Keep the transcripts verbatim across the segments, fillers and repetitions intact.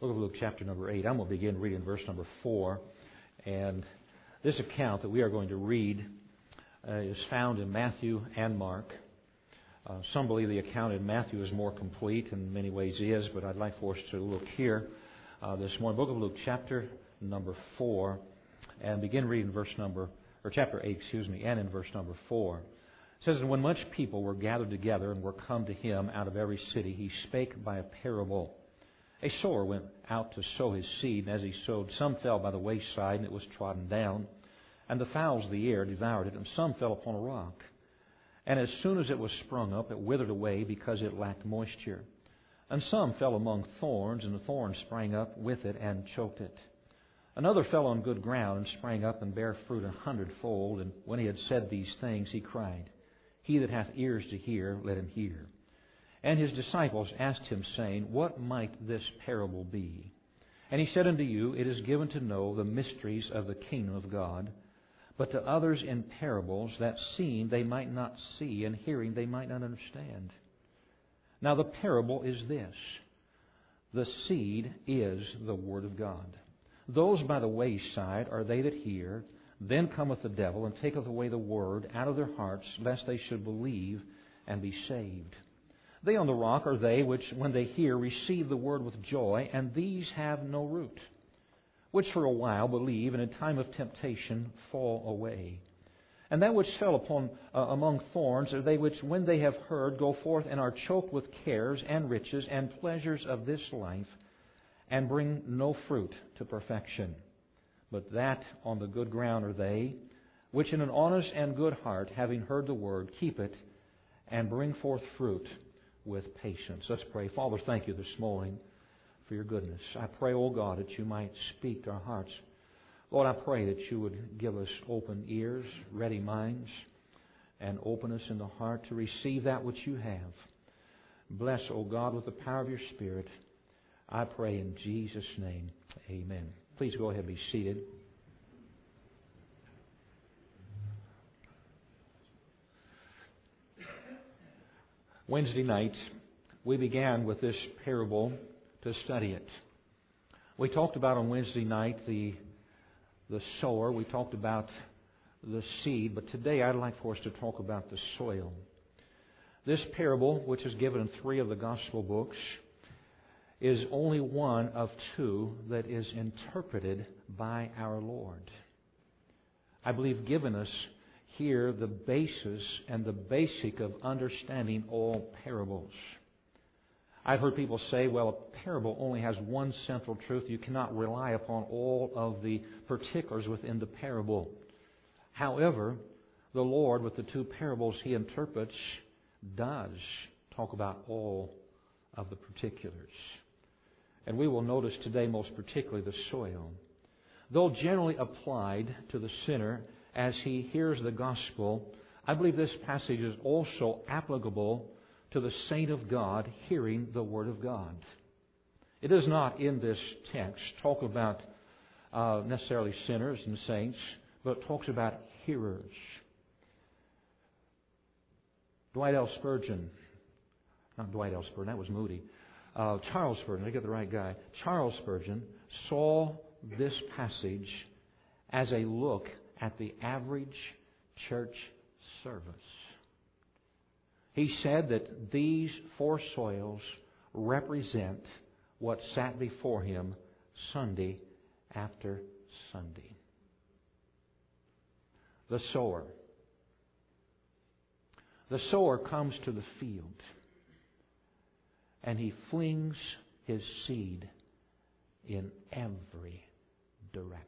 Book of Luke, chapter number eight. I'm going to begin reading verse number four. And this account that we are going to read uh, is found in Matthew and Mark. Uh, some believe the account in Matthew is more complete, in many ways is, but I'd like for us to look here uh, this morning. Book of Luke, chapter number four, and begin reading verse number, or chapter eight, excuse me, and in verse number four. It says, "And when much people were gathered together and were come to him out of every city, he spake by a parable. A sower went out to sow his seed, and as he sowed, some fell by the wayside, and it was trodden down. And the fowls of the air devoured it, and some fell upon a rock. And as soon as it was sprung up, it withered away, because it lacked moisture. And some fell among thorns, and the thorns sprang up with it and choked it. Another fell on good ground, and sprang up and bare fruit a hundredfold. And when he had said these things, he cried, He that hath ears to hear, let him hear. And his disciples asked him, saying, What might this parable be? And he said unto you, It is given to know the mysteries of the kingdom of God, but to others in parables, that seeing they might not see, and hearing they might not understand. Now the parable is this: the seed is the word of God. Those by the wayside are they that hear. Then cometh the devil, and taketh away the word out of their hearts, lest they should believe and be saved. They on the rock are they which, when they hear, receive the word with joy, and these have no root, which for a while believe, and in time of temptation fall away. And that which fell upon uh, among thorns are they which, when they have heard, go forth and are choked with cares and riches and pleasures of this life, and bring no fruit to perfection. But that on the good ground are they, which in an honest and good heart, having heard the word, keep it, and bring forth fruit with patience." Let's pray. Father, thank you this morning for your goodness. I pray, oh God, that you might speak to our hearts. Lord, I pray that you would give us open ears, ready minds, and open us in the heart to receive that which you have. Bless, oh God, with the power of your Spirit. I pray in Jesus' name. Amen. Please go ahead and be seated. Wednesday night, we began with this parable to study it. We talked about on Wednesday night the, the sower. We talked about the seed. But today I'd like for us to talk about the soil. This parable, which is given in three of the gospel books, is only one of two that is interpreted by our Lord. I believe given us here the basis and the basic of understanding all parables. I've heard people say, well, a parable only has one central truth. You cannot rely upon all of the particulars within the parable. However, the Lord, with the two parables He interprets, does talk about all of the particulars. And we will notice today most particularly the soil. Though generally applied to the sinner as he hears the gospel, I believe this passage is also applicable to the saint of God hearing the Word of God. It does not, in this text, talk about uh, necessarily sinners and saints, but it talks about hearers. Dwight L. Spurgeon, not Dwight L. Spurgeon, that was Moody. Uh, Charles Spurgeon, I get the right guy. Charles Spurgeon saw this passage as a look at the average church service. He said that these four soils represent what sat before him Sunday after Sunday. The sower. The sower comes to the field, and he flings his seed in every direction.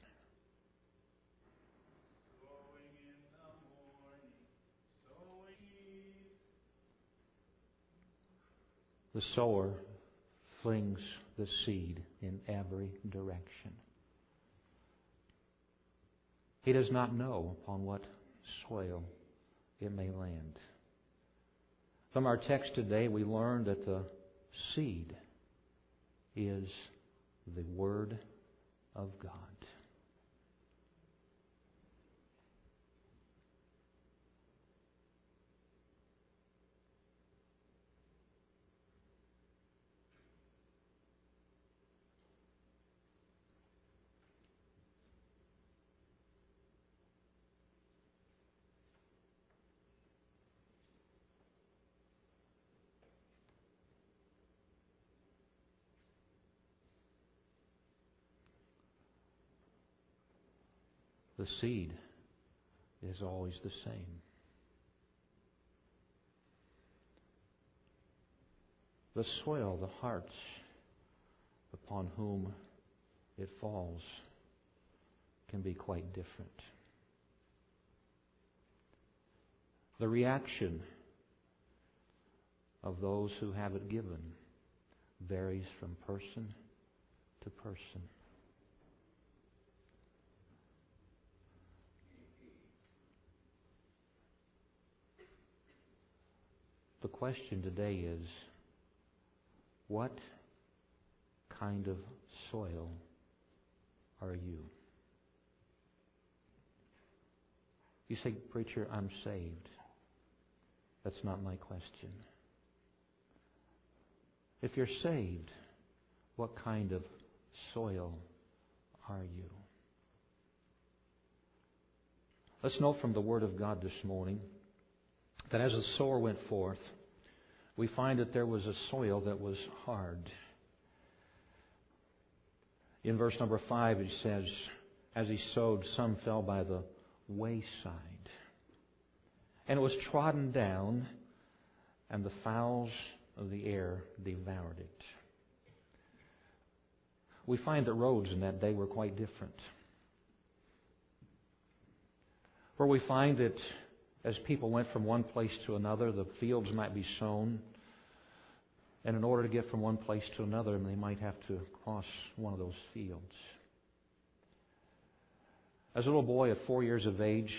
The sower flings the seed in every direction. He does not know upon what soil it may land. From our text today, we learn that the seed is the Word of God. the seed is always the same. The soil, the hearts upon whom it falls, can be quite different. The reaction of those who have it given varies from person to person. The question today is, what kind of soil are you? You say, preacher, I'm saved. That's not my question. If you're saved, what kind of soil are you? Let's note from the Word of God this morning that as the sower went forth, we find that there was a soil that was hard. In verse number five it says, as he sowed, some fell by the wayside. And it was trodden down, and the fowls of the air devoured it. We find that roads in that day were quite different. Where we find that as people went from one place to another, the fields might be sown. And in order to get from one place to another, they might have to cross one of those fields. As a little boy at four years of age,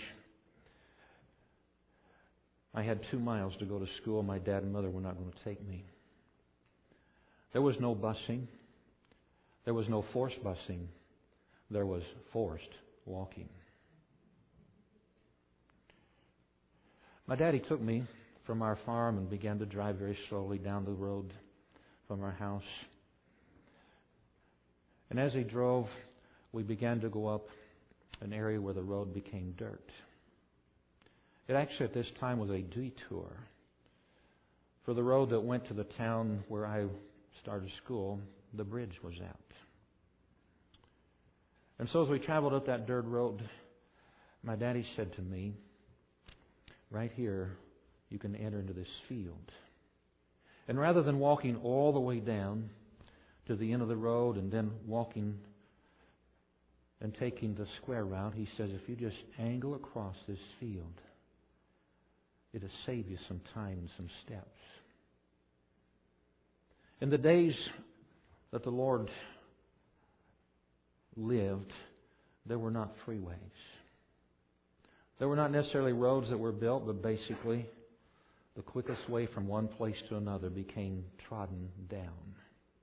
I had two miles to go to school. My dad and mother were not going to take me. There was no busing. There was no forced busing. There was forced walking. My daddy took me from our farm and began to drive very slowly down the road from our house. And as he drove, we began to go up an area where the road became dirt. It actually at this time was a detour. For the road that went to the town where I started school, the bridge was out. And so as we traveled up that dirt road, my daddy said to me, right here, you can enter into this field. And rather than walking all the way down to the end of the road and then walking and taking the square route, he says, if you just angle across this field, it'll save you some time and some steps. In the days that the Lord lived, there were not freeways. There were not necessarily roads that were built, but basically the quickest way from one place to another became trodden down.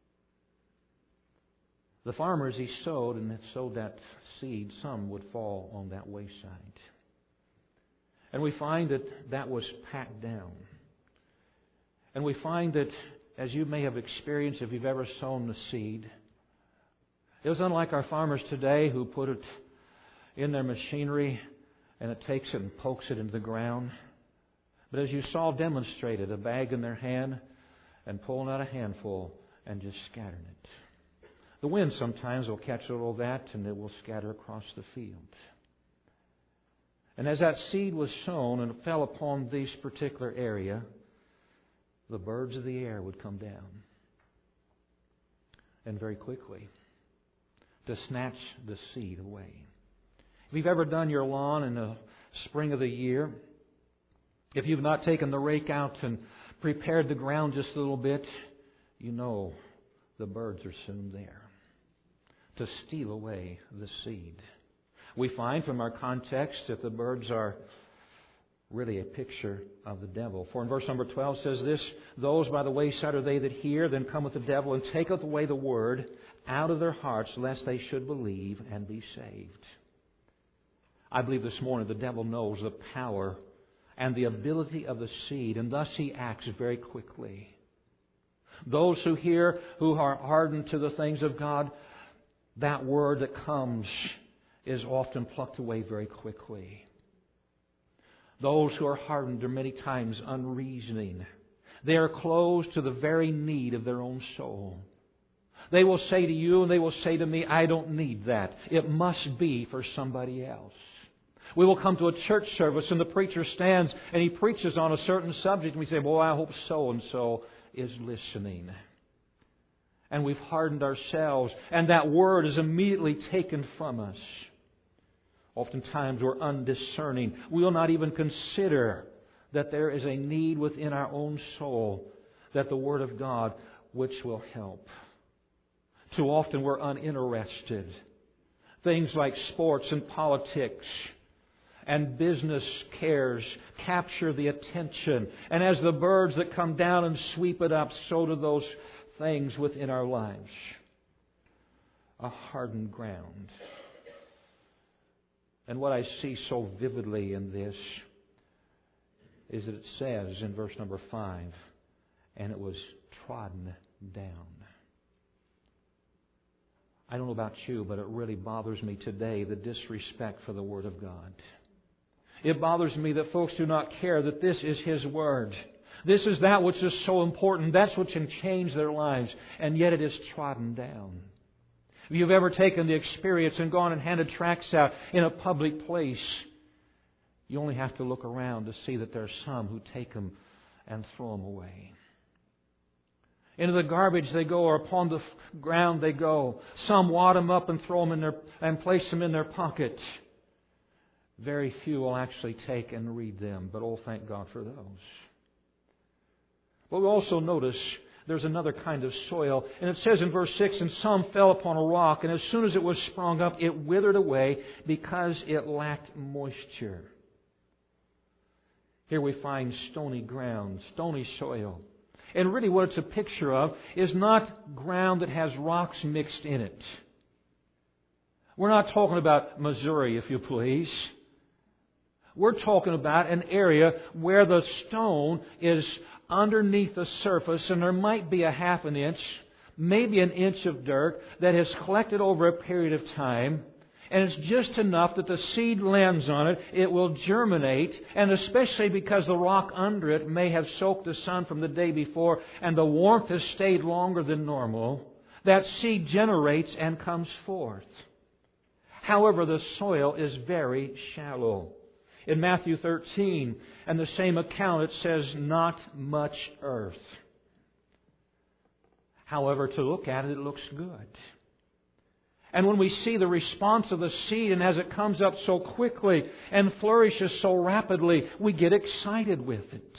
The farmers, he sowed and sowed that seed. Some would fall on that wayside. And we find that that was packed down. And we find that, as you may have experienced if you've ever sown the seed, it was unlike our farmers today who put it in their machinery and it takes it and pokes it into the ground. But as you saw demonstrated, a bag in their hand and pulling out a handful and just scattering it. The wind sometimes will catch a little of that and it will scatter across the field. And as that seed was sown and it fell upon this particular area, the birds of the air would come down. And very quickly, to snatch the seed away. If you've ever done your lawn in the spring of the year, if you've not taken the rake out and prepared the ground just a little bit, you know the birds are soon there to steal away the seed. We find from our context that the birds are really a picture of the devil. For in verse number twelve says this, those by the wayside are they that hear, then cometh the devil and taketh away the word out of their hearts, lest they should believe and be saved. I believe this morning the devil knows the power and the ability of the seed, and thus he acts very quickly. Those who hear, who are hardened to the things of God, that word that comes is often plucked away very quickly. Those who are hardened are many times unreasoning. They are closed to the very need of their own soul. They will say to you and they will say to me, I don't need that. It must be for somebody else. We will come to a church service and the preacher stands and he preaches on a certain subject and we say, well, I hope so-and-so is listening. And we've hardened ourselves and that word is immediately taken from us. Oftentimes we're undiscerning. We will not even consider that there is a need within our own soul that the Word of God which will help. Too often we're uninterested. Things like sports and politics and business cares capture the attention. And as the birds that come down and sweep it up, so do those things within our lives. A hardened ground. And what I see so vividly in this is that it says in verse number five, and it was trodden down. I don't know about you, but it really bothers me today, the disrespect for the Word of God. It bothers me that folks do not care that this is His Word. This is that which is so important. That's what can change their lives. And yet it is trodden down. If you've ever taken the experience and gone and handed tracts out in a public place, you only have to look around to see that there are some who take them and throw them away. Into the garbage they go, or upon the ground they go. Some wad them up and throw them in their and place them in their pocket. Very few will actually take and read them, but oh, thank God for those. But we also notice there's another kind of soil. And it says in verse six, and some fell upon a rock, and as soon as it was sprung up, it withered away because it lacked moisture. Here we find stony ground, stony soil. And really what it's a picture of is not ground that has rocks mixed in it. We're not talking about Missouri, if you please. We're talking about an area where the stone is underneath the surface and there might be a half an inch, maybe an inch of dirt that has collected over a period of time. And it's just enough that the seed lands on it, it will germinate, and especially because the rock under it may have soaked the sun from the day before and the warmth has stayed longer than normal, that seed generates and comes forth. However, the soil is very shallow. In Matthew thirteen, and the same account, it says, not much earth. However, to look at it, it looks good. And when we see the response of the seed, and as it comes up so quickly and flourishes so rapidly, we get excited with it.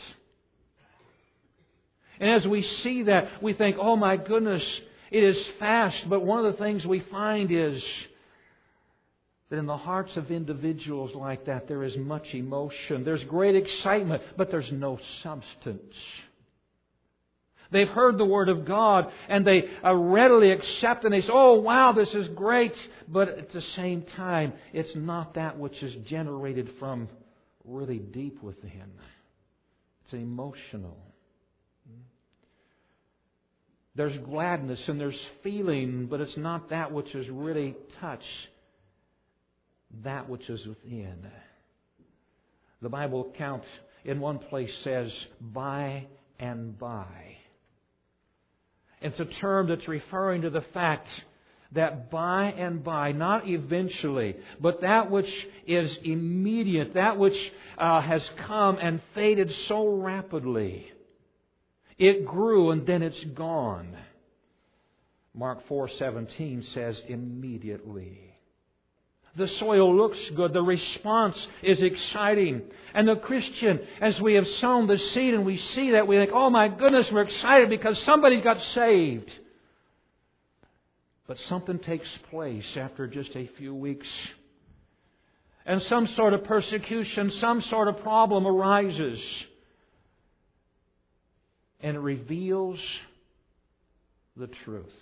And as we see that, we think, oh my goodness, it is fast. But one of the things we find is that in the hearts of individuals like that, there is much emotion. There's great excitement, but there's no substance. They've heard the Word of God and they readily accept and they say, oh wow, this is great. But at the same time, it's not that which is generated from really deep within. It's emotional. There's gladness and there's feeling, but it's not that which is really touched, that which is within. The Bible account in one place says, by and by. It's a term that's referring to the fact that by and by, not eventually, but that which is immediate, that which uh, has come and faded so rapidly. It grew and then it's gone. Mark four seventeen says immediately. The soil looks good. The response is exciting. And the Christian, as we have sown the seed and we see that, we think, oh my goodness, we're excited because somebody got saved. But something takes place after just a few weeks. And some sort of persecution, some sort of problem arises. And it reveals the truth.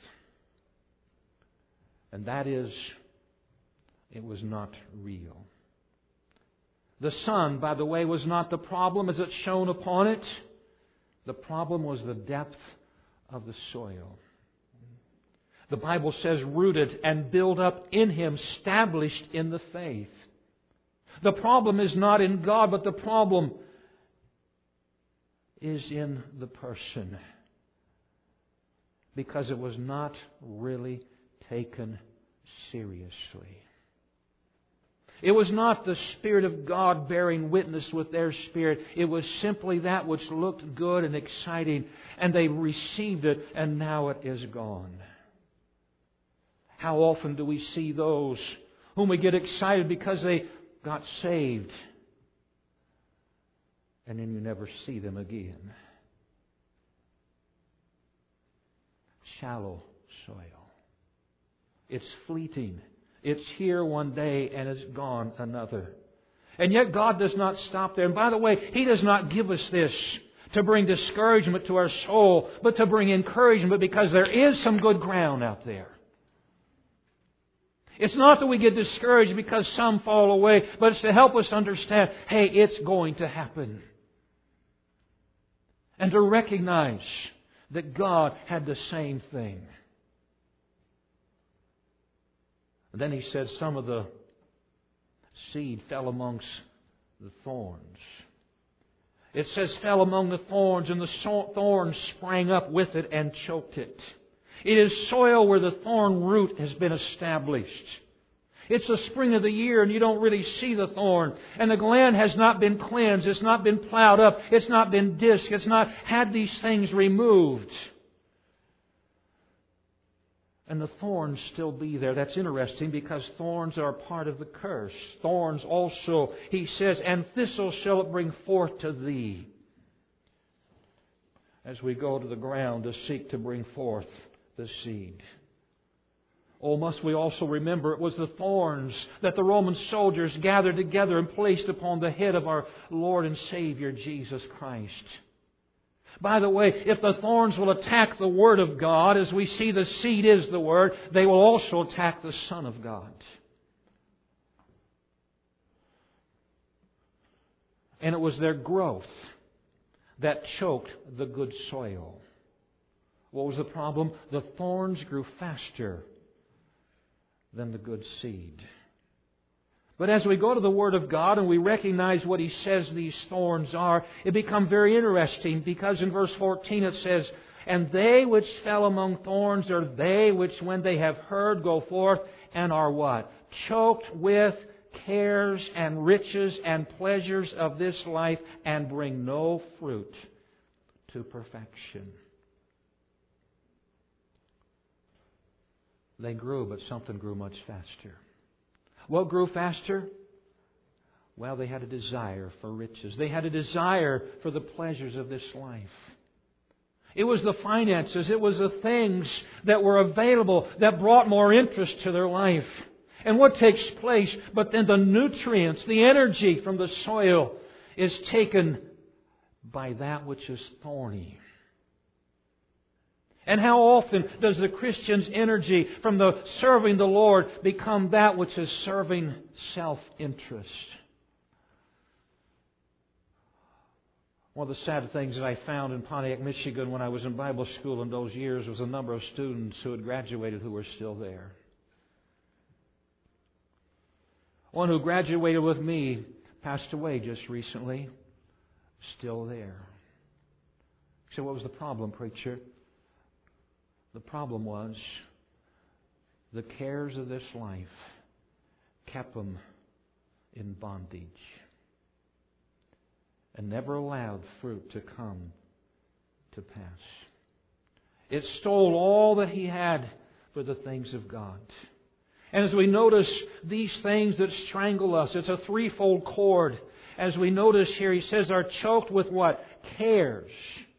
And that is, it was not real. The sun, by the way, was not the problem as it shone upon it. The problem was the depth of the soil. The Bible says rooted and built up in Him, established in the faith. The problem is not in God, but the problem is in the person. Because it was not really taken seriously. It was not the Spirit of God bearing witness with their spirit. It was simply that which looked good and exciting, and they received it, and now it is gone. How often do we see those whom we get excited because they got saved, and then you never see them again? Shallow soil. It's fleeting. It's here one day and it's gone another. And yet God does not stop there. And by the way, He does not give us this to bring discouragement to our soul, but to bring encouragement, because there is some good ground out there. It's not that we get discouraged because some fall away, but it's to help us understand, hey, it's going to happen. And to recognize that God had the same thing. And then He says some of the seed fell amongst the thorns. It says fell among the thorns, and the thorns sprang up with it and choked it. It is soil where the thorn root has been established. It's the spring of the year and you don't really see the thorn. And the land has not been cleansed. It's not been plowed up. It's not been disked. It's not had these things removed. And the thorns still be there. That's interesting, because thorns are part of the curse. Thorns also, He says, and thistles shall it bring forth to thee. As we go to the ground to seek to bring forth the seed. Oh, must we also remember it was the thorns that the Roman soldiers gathered together and placed upon the head of our Lord and Savior Jesus Christ. By the way, if the thorns will attack the Word of God, as we see the seed is the Word, they will also attack the Son of God. And it was their growth that choked the good soil. What was the problem? The thorns grew faster than the good seed. But as we go to the Word of God and we recognize what He says these thorns are, it becomes very interesting, because in verse fourteen it says, and they which fell among thorns are they which when they have heard go forth and are what? Choked with cares and riches and pleasures of this life, and bring no fruit to perfection. They grew, but something grew much faster. What grew faster? Well, they had a desire for riches. They had a desire for the pleasures of this life. It was the finances. It was the things that were available that brought more interest to their life. And what takes place? But then the nutrients, the energy from the soil is taken by that which is thorny. And how often does the Christian's energy from the serving the Lord become that which is serving self-interest? One of the sad things that I found in Pontiac, Michigan when I was in Bible school in those years was a number of students who had graduated who were still there. One who graduated with me passed away just recently, still there. So what was the problem, preacher? The problem was the cares of this life kept them in bondage and never allowed fruit to come to pass. It stole all that he had for the things of God. And as we notice these things that strangle us, it's a threefold cord. As we notice here, he says, are choked with what? Cares.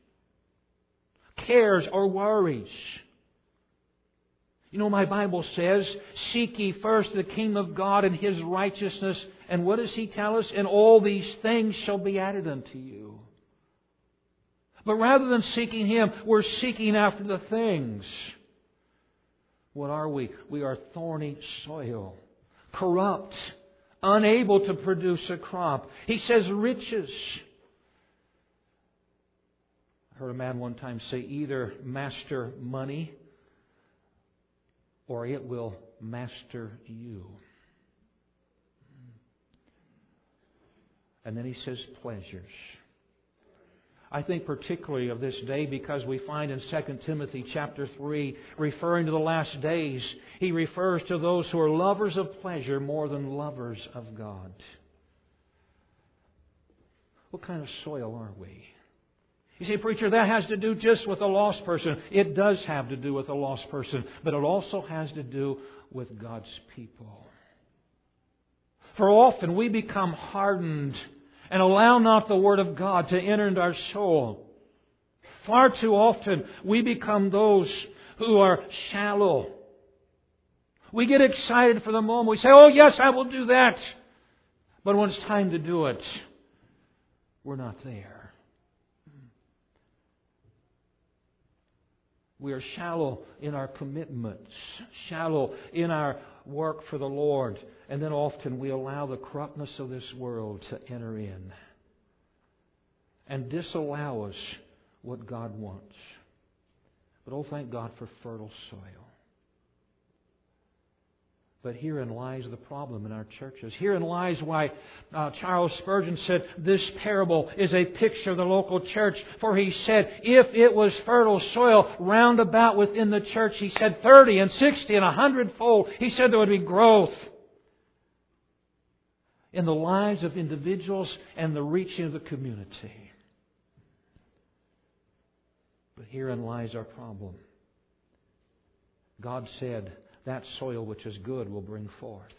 Cares or worries. You know, my Bible says, seek ye first the kingdom of God and His righteousness. And what does He tell us? And all these things shall be added unto you. But rather than seeking Him, we're seeking after the things. What are we? We are thorny soil. Corrupt. Unable to produce a crop. He says riches. I heard a man one time say, either master money or it will master you. And then he says pleasures. I think particularly of this day because we find in Second Timothy chapter three, referring to the last days, he refers to those who are lovers of pleasure more than lovers of God. What kind of soil are we? You say, preacher, that has to do just with a lost person. It does have to do with a lost person, but it also has to do with God's people. For often we become hardened and allow not the Word of God to enter into our soul. Far too often we become those who are shallow. We get excited for the moment. We say, oh yes, I will do that. But when it's time to do it, we're not there. We are shallow in our commitments, shallow in our work for the Lord. And then often we allow the corruptness of this world to enter in and disallow us what God wants. But oh, thank God for fertile soil. But herein lies the problem in our churches. Herein lies why uh, Charles Spurgeon said this parable is a picture of the local church. For he said, if it was fertile soil round about within the church, he said thirty and sixty and a hundredfold, he said there would be growth in the lives of individuals and the reaching of the community. But herein lies our problem. God said, that soil which is good will bring forth.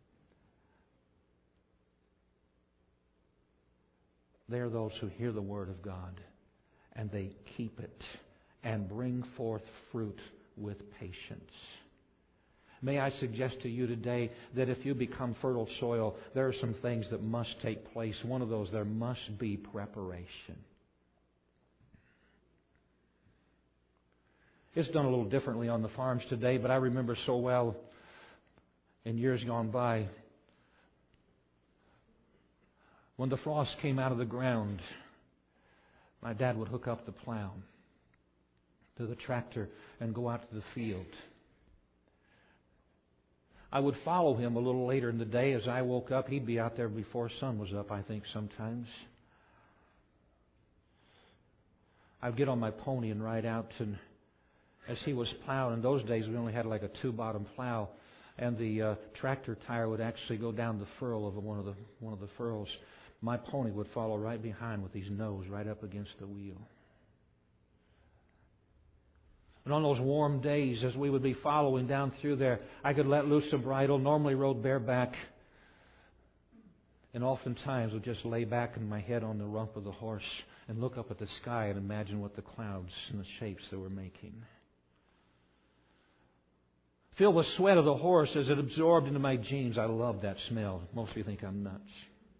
They are those who hear the Word of God and they keep it and bring forth fruit with patience. May I suggest to you today that if you become fertile soil, there are some things that must take place. One of those, there must be preparation. It's done a little differently on the farms today, but I remember so well in years gone by when the frost came out of the ground, my dad would hook up the plow to the tractor and go out to the field. I would follow him a little later in the day. As I woke up, he'd be out there before sun was up, I think, sometimes. I'd get on my pony and ride out, and as he was plowing, in those days we only had like a two-bottom plow, and the uh, tractor tire would actually go down the furrow of one of the one of the furrows. My pony would follow right behind with his nose right up against the wheel. And on those warm days, as we would be following down through there, I could let loose the bridle, normally rode bareback, and oftentimes would just lay back in my head on the rump of the horse and look up at the sky and imagine what the clouds and the shapes they were making. Feel the sweat of the horse as it absorbed into my jeans. I love that smell. Most of you think I'm nuts.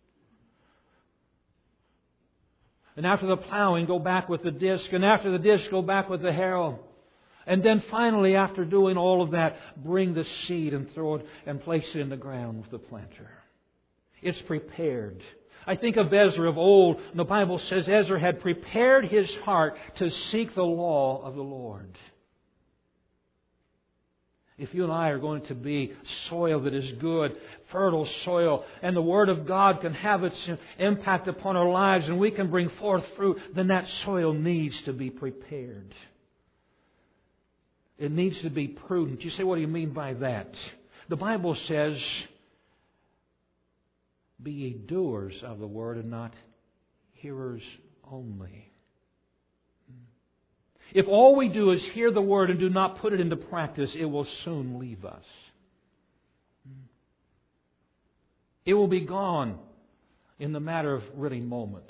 And after the plowing, go back with the disc. And after the disc, go back with the harrow. And then finally, after doing all of that, bring the seed and throw it and place it in the ground with the planter. It's prepared. I think of Ezra of old. And the Bible says Ezra had prepared his heart to seek the law of the Lord. If you and I are going to be soil that is good, fertile soil, and the Word of God can have its impact upon our lives and we can bring forth fruit, then that soil needs to be prepared. It needs to be prudent. You say, what do you mean by that? The Bible says, be ye doers of the Word and not hearers only. If all we do is hear the Word and do not put it into practice, it will soon leave us. It will be gone in the matter of really moments.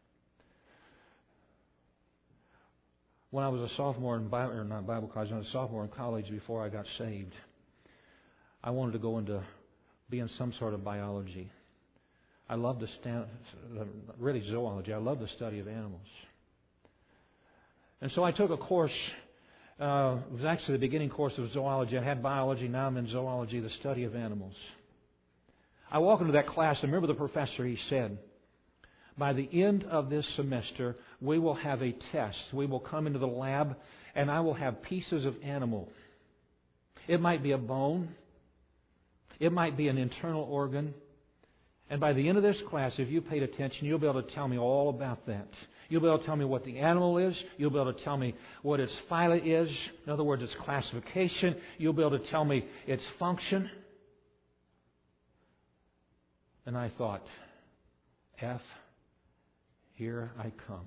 When I was a sophomore in Bible, or not Bible college, I was a sophomore in college before I got saved, I wanted to go into be in some sort of biology. I loved the stand, really zoology. I loved the study of animals. And so I took a course, uh, it was actually the beginning course of zoology. I had biology, now I'm in zoology, the study of animals. I walked into that class, and remember the professor, he said, by the end of this semester, we will have a test. We will come into the lab, and I will have pieces of animal. It might be a bone. It might be an internal organ. And by the end of this class, if you paid attention, you'll be able to tell me all about that. You'll be able to tell me what the animal is. You'll be able to tell me what its phyla is. In other words, its classification. You'll be able to tell me its function. And I thought, F, here I come.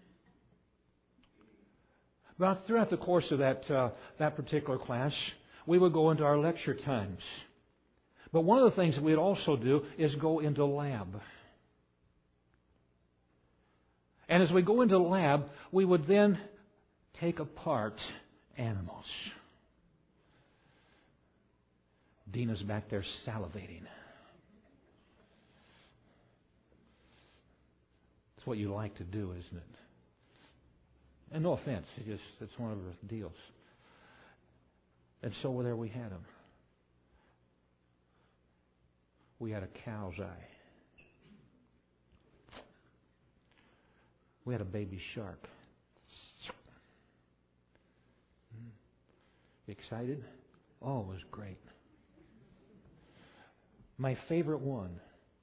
But throughout the course of that, uh, that particular class, we would go into our lecture times. But one of the things that we'd also do is go into lab. And as we go into lab, we would then take apart animals. Dina's back there salivating. It's what you like to do, isn't it? And no offense, it's just it's one of her deals. And so there we had them. We had a cow's eye. We had a baby shark. Excited? Oh, it was great. My favorite one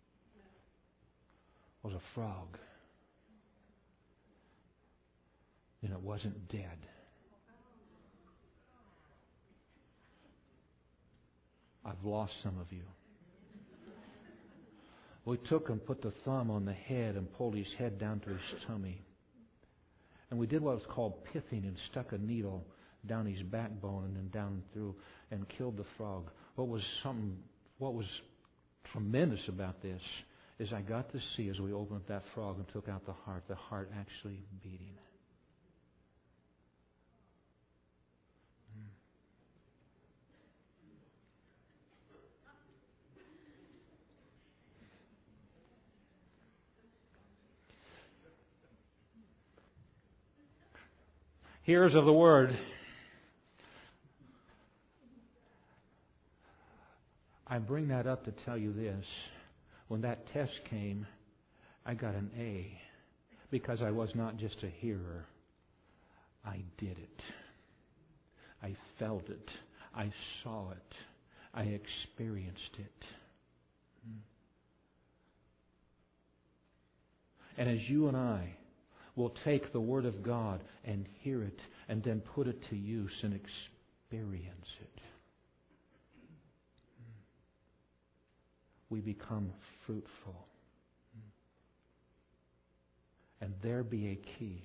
was a frog. And it wasn't dead. I've lost some of you. We took and put the thumb on the head and pulled his head down to his tummy. And we did what was called pithing and stuck a needle down his backbone and then down through and killed the frog. What was something, what was tremendous about this is I got to see as we opened up that frog and took out the heart, the heart actually beating. Hearers of the Word, I bring that up to tell you this. When that test came, I got an A because I was not just a hearer. I did it. I felt it. I saw it. I experienced it. And as you and I will take the Word of God and hear it and then put it to use and experience it, we become fruitful. And there be a key.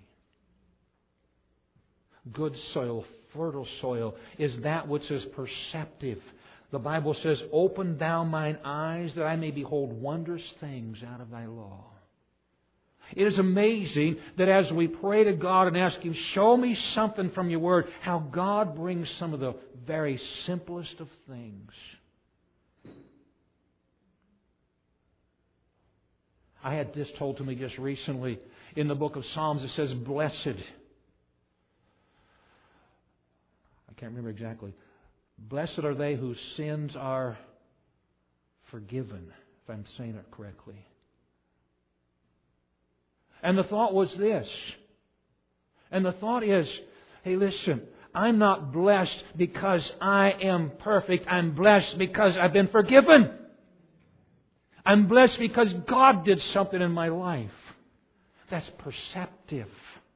Good soil, fertile soil, is that which is perceptive. The Bible says, "Open thou mine eyes that I may behold wondrous things out of thy law." It is amazing that as we pray to God and ask Him, show me something from your Word, how God brings some of the very simplest of things. I had this told to me just recently in the book of Psalms. It says, blessed. I can't remember exactly. Blessed are they whose sins are forgiven, if I'm saying it correctly. And the thought was this. And the thought is, hey, listen, I'm not blessed because I am perfect. I'm blessed because I've been forgiven. I'm blessed because God did something in my life. That's perceptive.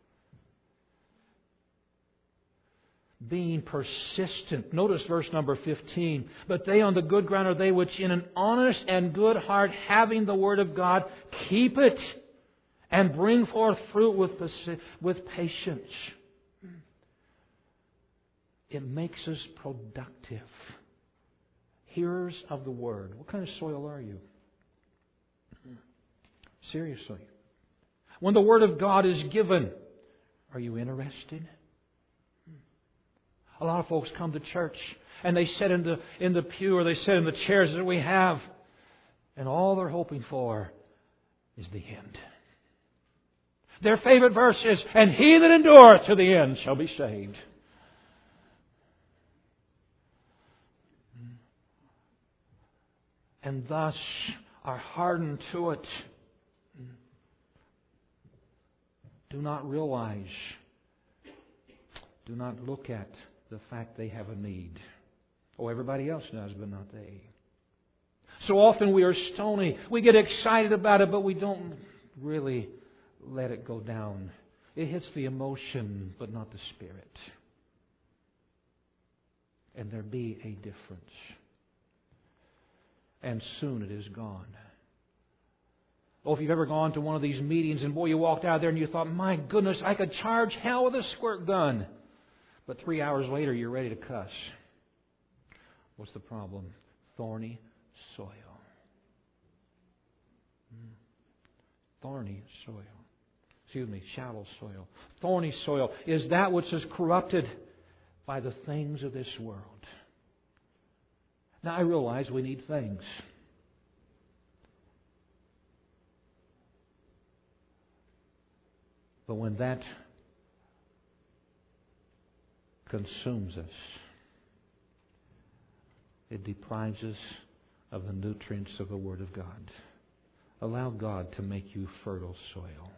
Being persistent. Notice verse number fifteen. But they on the good ground are they which in an honest and good heart, having the Word of God, keep it and bring forth fruit with, with patience. It makes us productive. Hearers of the Word. What kind of soil are you? Seriously. When the Word of God is given, are you interested? A lot of folks come to church and they sit in the, in the pew or they sit in the chairs that we have, and all they're hoping for is the end. Their favorite verse is, and he that endureth to the end shall be saved. And thus are hardened to it. Do not realize, do not look at the fact they have a need. Oh, everybody else does, but not they. So often we are stony. We get excited about it, but we don't really let it go down. It hits the emotion, but not the spirit. And there be a difference. And soon it is gone. Oh, if you've ever gone to one of these meetings and boy, you walked out there and you thought, my goodness, I could charge hell with a squirt gun. But three hours later, you're ready to cuss. What's the problem? Thorny soil. Hmm. Thorny soil. Excuse me, shallow soil. Thorny soil is that which is corrupted by the things of this world. Now, I realize we need things. But when that consumes us, it deprives us of the nutrients of the Word of God. Allow God to make you fertile soil.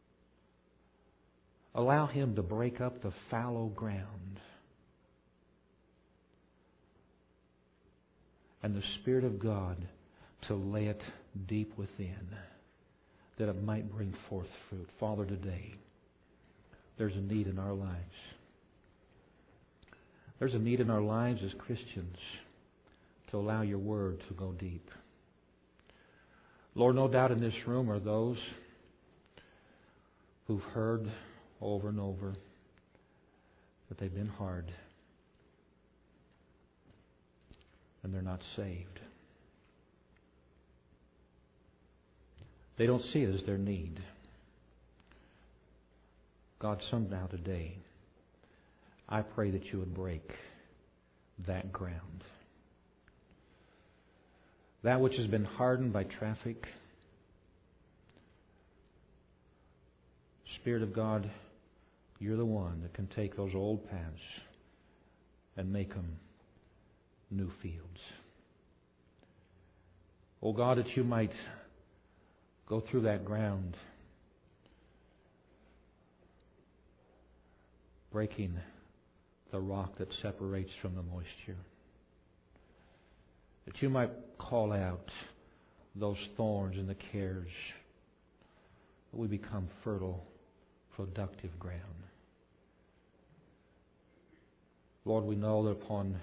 Allow Him to break up the fallow ground. And the Spirit of God to lay it deep within, that it might bring forth fruit. Father, today, there's a need in our lives. There's a need in our lives as Christians to allow your Word to go deep. Lord, no doubt in this room are those who've heard over and over that they've been hard and they're not saved. They don't see it as their need. God, somehow today, I pray that you would break that ground. That which has been hardened by traffic. Spirit of God, you're the one that can take those old paths and make them new fields. Oh God, that you might go through that ground, breaking the rock that separates from the moisture. That you might call out those thorns and the cares, that we become fertile, productive ground. Lord, we know that upon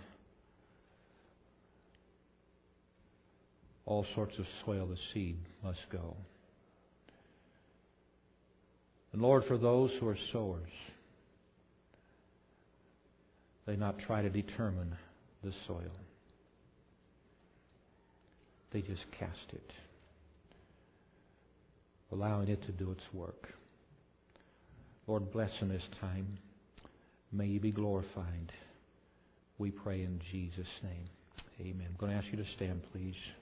all sorts of soil the seed must go. And Lord, for those who are sowers, they not try to determine the soil. They just cast it, allowing it to do its work. Lord, bless in this time. May you be glorified. We pray in Jesus' name. Amen. I'm going to ask you to stand, please.